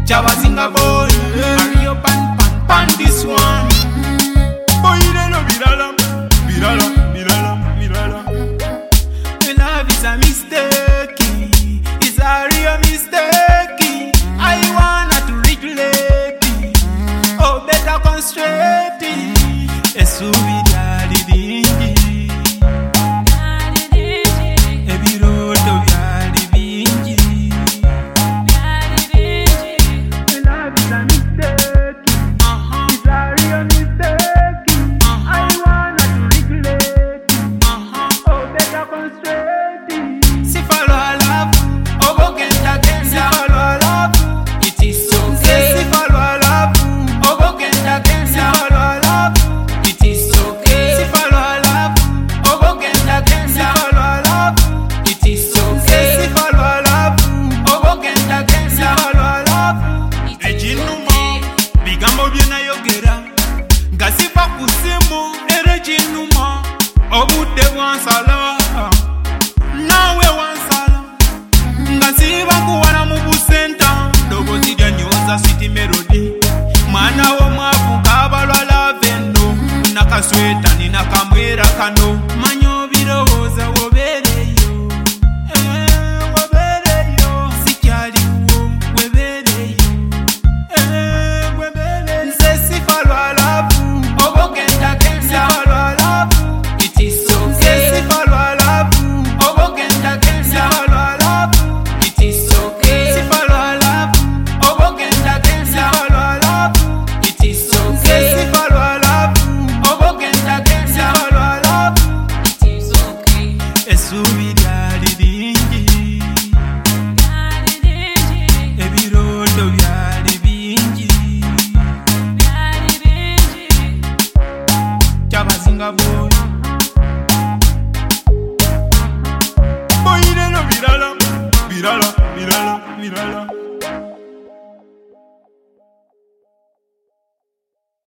Chabazinga boy, Mario pan this one. Boy, they no virala. The love is a mistake, it's a real mistake. I wanna to regulate it, oh better constraint it. It's so Gasifa kusimu erejinuma obude wansala nawe wansala ngasiba kuwana mu busenta dogo zidya nyoza city melody mwana wo mwavuka abalwa lavendo nakasweta nina kamwera kano manyo birowoza wobereyo wobereyo sikyaliwo webereyo Chabazinga boy, boy, they no virala.